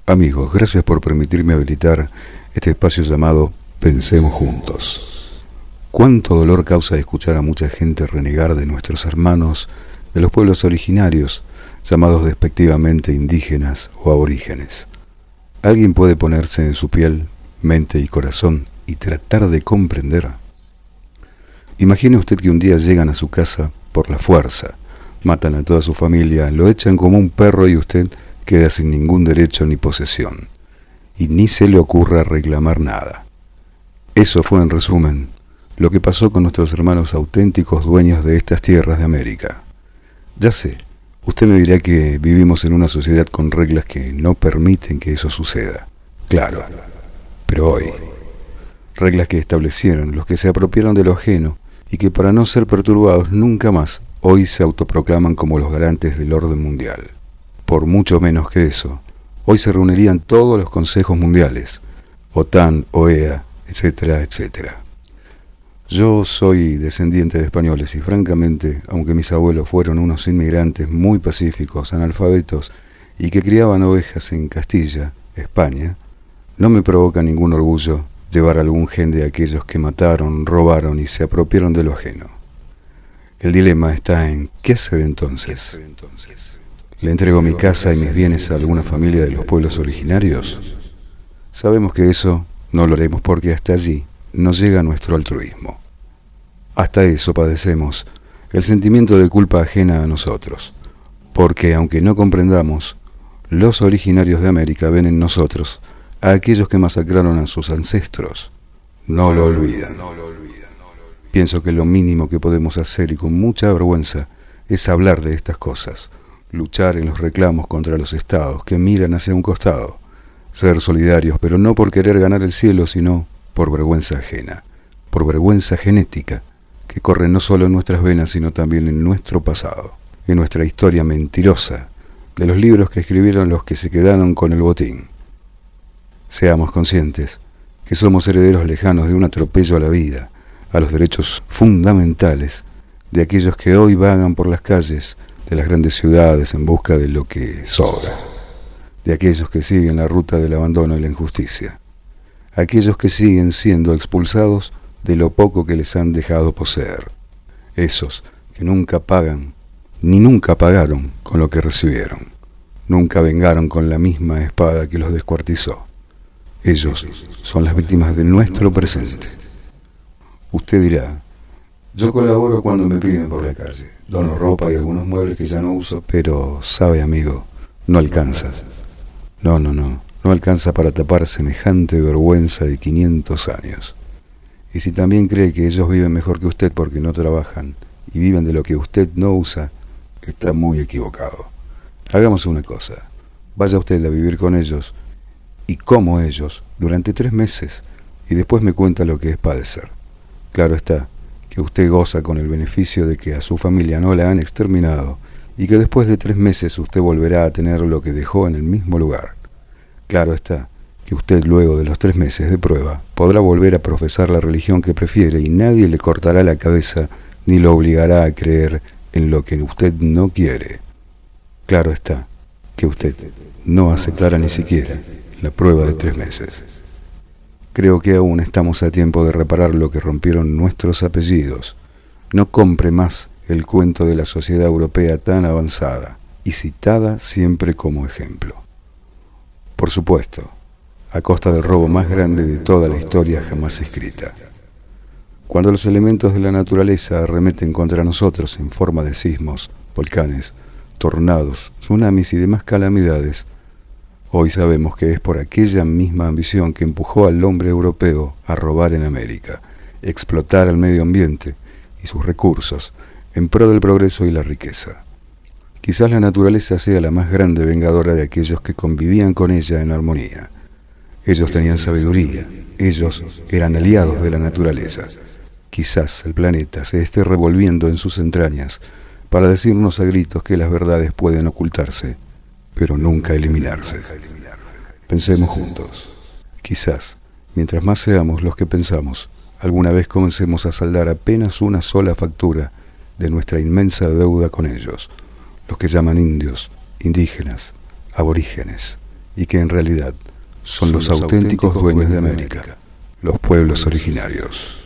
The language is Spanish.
Amigos, gracias por permitirme habilitar este espacio llamado Pensemos Juntos. Cuánto dolor causa escuchar a mucha gente renegar de nuestros hermanos de los pueblos originarios, llamados despectivamente indígenas o aborígenes. ¿Alguien puede ponerse en su piel, mente y corazón y tratar de comprender? Imagine usted que un día llegan a su casa por la fuerza, matan a toda su familia, lo echan como un perro y usted queda sin ningún derecho ni posesión, y ni se le ocurra reclamar nada. Eso fue, en resumen, lo que pasó con nuestros hermanos auténticos dueños de estas tierras de América. Ya sé, usted me dirá que vivimos en una sociedad con reglas que no permiten que eso suceda. Claro, pero hoy, reglas que establecieron los que se apropiaron de lo ajeno y que para no ser perturbados nunca más, hoy se autoproclaman como los garantes del orden mundial. Por mucho menos que eso, hoy se reunirían todos los consejos mundiales, OTAN, OEA, etcétera, etcétera. Yo soy descendiente de españoles y francamente, aunque mis abuelos fueron unos inmigrantes muy pacíficos, analfabetos y que criaban ovejas en Castilla, España, no me provoca ningún orgullo llevar algún gen de aquellos que mataron, robaron y se apropiaron de lo ajeno. El dilema está en ¿qué hacer entonces? ¿Le entrego mi casa y mis bienes a alguna familia de los pueblos originarios? Sabemos que eso no lo haremos porque hasta allí no llega nuestro altruismo. Hasta eso padecemos el sentimiento de culpa ajena a nosotros, porque aunque no comprendamos, los originarios de América ven en nosotros a aquellos que masacraron a sus ancestros. No lo olvidan. Pienso que lo mínimo que podemos hacer, y con mucha vergüenza, es hablar de estas cosas, luchar en los reclamos contra los estados que miran hacia un costado, ser solidarios, pero no por querer ganar el cielo, sino por vergüenza ajena, por vergüenza genética, que corre no solo en nuestras venas, sino también en nuestro pasado, en nuestra historia mentirosa, de los libros que escribieron los que se quedaron con el botín. Seamos conscientes que somos herederos lejanos de un atropello a la vida, a los derechos fundamentales de aquellos que hoy vagan por las calles de las grandes ciudades en busca de lo que sobra, de aquellos que siguen la ruta del abandono y la injusticia, aquellos que siguen siendo expulsados de lo poco que les han dejado poseer, esos que nunca pagan ni nunca pagaron con lo que recibieron, nunca vengaron con la misma espada que los descuartizó. Ellos son las víctimas de nuestro presente. Usted dirá, yo colaboro cuando me piden por la calle, dono ropa y algunos muebles que ya no uso, pero, sabe amigo, no alcanza. No alcanza para tapar semejante vergüenza de 500 años. Y si también cree que ellos viven mejor que usted porque no trabajan y viven de lo que usted no usa, está muy equivocado. Hagamos una cosa, vaya usted a vivir con ellos y como ellos durante 3 meses y después me cuenta lo que es padecer. Claro está que usted goza con el beneficio de que a su familia no la han exterminado y que después de 3 meses usted volverá a tener lo que dejó en el mismo lugar. Claro está que usted luego de los 3 meses de prueba podrá volver a profesar la religión que prefiere y nadie le cortará la cabeza ni lo obligará a creer en lo que usted no quiere. Claro está que usted no aceptará ni siquiera la prueba de 3 meses. Creo que aún estamos a tiempo de reparar lo que rompieron nuestros apellidos. No compre más el cuento de la sociedad europea tan avanzada y citada siempre como ejemplo. Por supuesto, a costa del robo más grande de toda la historia jamás escrita. Cuando los elementos de la naturaleza arremeten contra nosotros en forma de sismos, volcanes, tornados, tsunamis y demás calamidades, hoy sabemos que es por aquella misma ambición que empujó al hombre europeo a robar en América, explotar el medio ambiente y sus recursos en pro del progreso y la riqueza. Quizás la naturaleza sea la más grande vengadora de aquellos que convivían con ella en armonía. Ellos tenían sabiduría, ellos eran aliados de la naturaleza. Quizás el planeta se esté revolviendo en sus entrañas para decirnos a gritos que las verdades pueden ocultarse, pero nunca eliminarse. Pensemos juntos. Quizás, mientras más seamos los que pensamos, alguna vez comencemos a saldar apenas una sola factura de nuestra inmensa deuda con ellos, los que llaman indios, indígenas, aborígenes, y que en realidad son los auténticos dueños de América, los pueblos originarios.